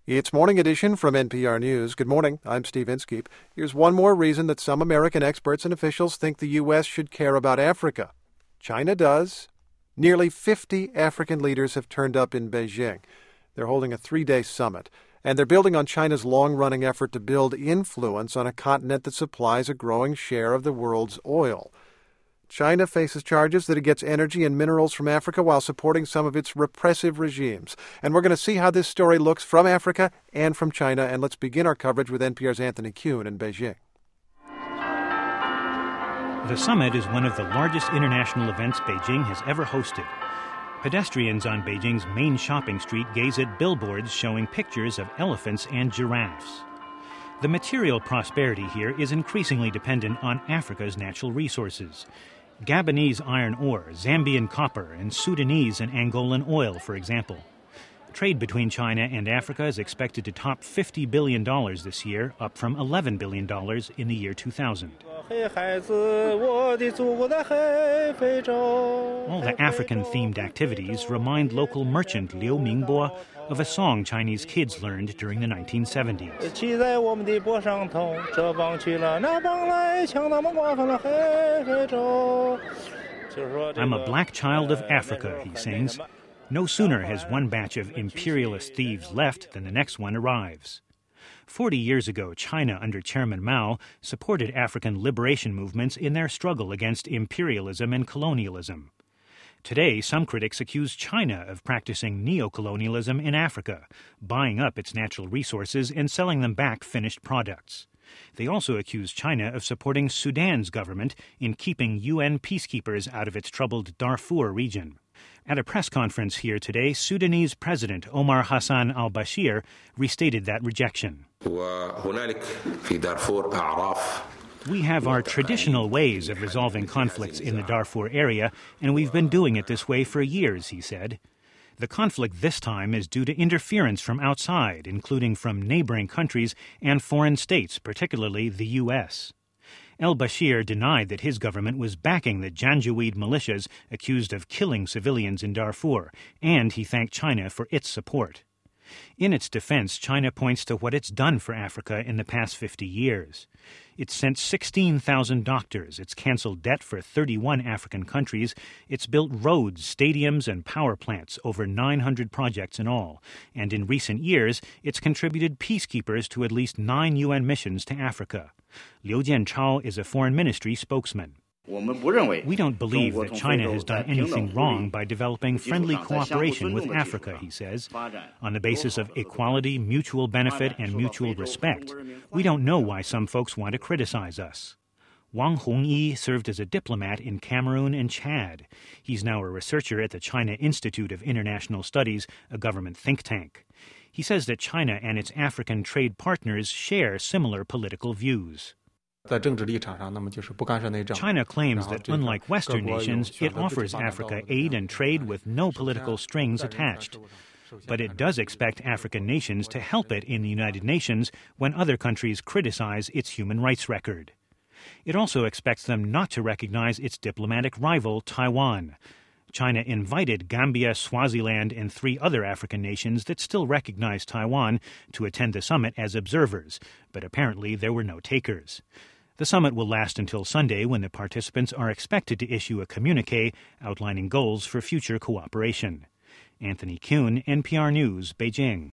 It's Morning Edition from NPR News. Good morning. I'm Steve Inskeep. Here's one more reason that some American experts and officials think the U.S. should care about Africa. China does. Nearly 50 African leaders have turned up in Beijing. They're holding a 3-day summit, and they're building on China's long-running effort to build influence on a continent that supplies a growing share of the world's oil. China faces charges that it gets energy and minerals from Africa while supporting some of its repressive regimes. And we're going to see how this story looks from Africa and from China. And let's begin our coverage with NPR's Anthony Kuhn in Beijing. The summit is one of the largest international events Beijing has ever hosted. Pedestrians on Beijing's main shopping street gaze at billboards showing pictures of elephants and giraffes. The material prosperity here is increasingly dependent on Africa's natural resources. Gabonese iron ore, Zambian copper, and Sudanese and Angolan oil, for example. Trade between China and Africa is expected to top $50 billion this year, up from $11 billion in the year 2000. All the African-themed activities remind local merchant Liu Mingbo of a song Chinese kids learned during the 1970s. I'm a black child of Africa, he sings. No sooner has one batch of imperialist thieves left than the next one arrives. 40 years ago, China, under Chairman Mao, supported African liberation movements in their struggle against imperialism and colonialism. Today, some critics accuse China of practicing neocolonialism in Africa, buying up its natural resources and selling them back finished products. They also accuse China of supporting Sudan's government in keeping UN peacekeepers out of its troubled Darfur region. At a press conference here today, Sudanese President Omar Hassan al-Bashir restated that rejection. We have our traditional ways of resolving conflicts in the Darfur area, and we've been doing it this way for years, he said. The conflict this time is due to interference from outside, including from neighboring countries and foreign states, particularly the U.S. El-Bashir denied that his government was backing the Janjaweed militias accused of killing civilians in Darfur, and he thanked China for its support. In its defense, China points to what it's done for Africa in the past 50 years. It's sent 16,000 doctors, it's canceled debt for 31 African countries, it's built roads, stadiums, and power plants, over 900 projects in all, and in recent years, it's contributed peacekeepers to at least 9 UN missions to Africa. Liu Jianchao is a foreign ministry spokesman. We don't believe that China has done anything wrong by developing friendly cooperation with Africa, he says, on the basis of equality, mutual benefit, and mutual respect. We don't know why some folks want to criticize us. Wang Hongyi served as a diplomat in Cameroon and Chad. He's now a researcher at the China Institute of International Studies, a government think tank. He says that China and its African trade partners share similar political views. China claims that, unlike Western nations, it offers Africa aid and trade with no political strings attached. But it does expect African nations to help it in the United Nations when other countries criticize its human rights record. It also expects them not to recognize its diplomatic rival, Taiwan. China invited Gambia, Swaziland, and 3 other African nations that still recognize Taiwan to attend the summit as observers, but apparently there were no takers. The summit will last until Sunday, when the participants are expected to issue a communiqué outlining goals for future cooperation. Anthony Kuhn, NPR News, Beijing.